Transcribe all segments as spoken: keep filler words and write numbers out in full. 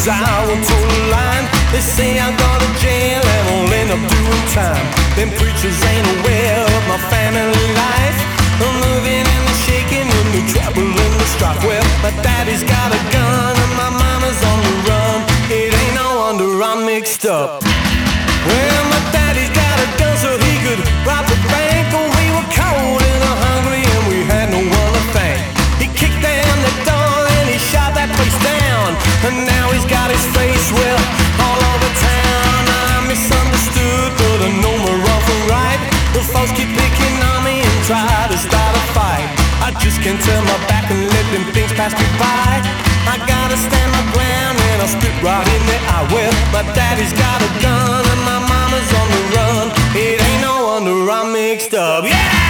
cause I will toe the line. They say I go to jail and I'll end up doing time. Them preachers ain't aware of my family life. I'm moving and the shaking and the trouble and the strife. Well, my daddy's got a gun and my mama's on the run. It ain't no wonder I'm mixed up. Well, my daddy's got a gun so he could rob the bank. Oh, we were cold and hungry and we had no one to thank. He kicked down the door and he shot that place down. And now he's got his face, well, all over town. I misunderstood, but I know my wrong from right. The folks keep picking on me and try to start a fight. I just can't turn my back and let them things pass me by. I gotta stand my ground and I'll spit right in their eye. Well, my daddy's got a gun and my mama's on the run. It ain't no wonder I'm mixed up. Yeah!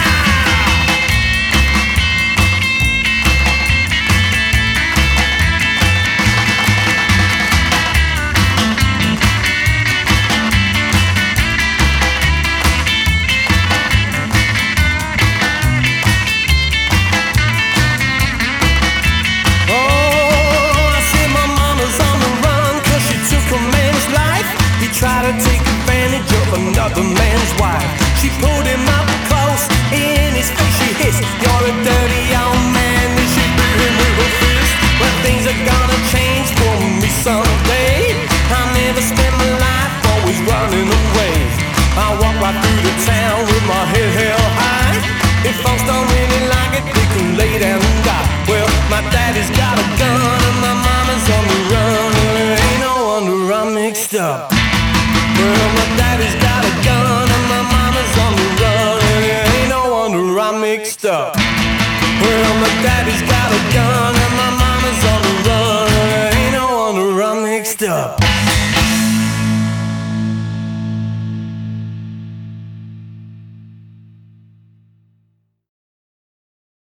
Try to take advantage of another man's wife. She pulled him up close, in his face she hissed, "You're a dirty old man." Then she beat him with her fist. Well, things are gonna change for me someday. I never spent my life always running away. I walk right through the town with my head held high. If folks don't really like it, they can lay down and die. Well, my daddy's got a gun and my mama's on the run. And it ain't no wonder I'm mixed up. Well, my daddy's got a gun and my mama's on the run. And it ain't no wonder I'm mixed up. Well, my daddy's got a gun and my mama's on the run. And it ain't no wonder I'm mixed up.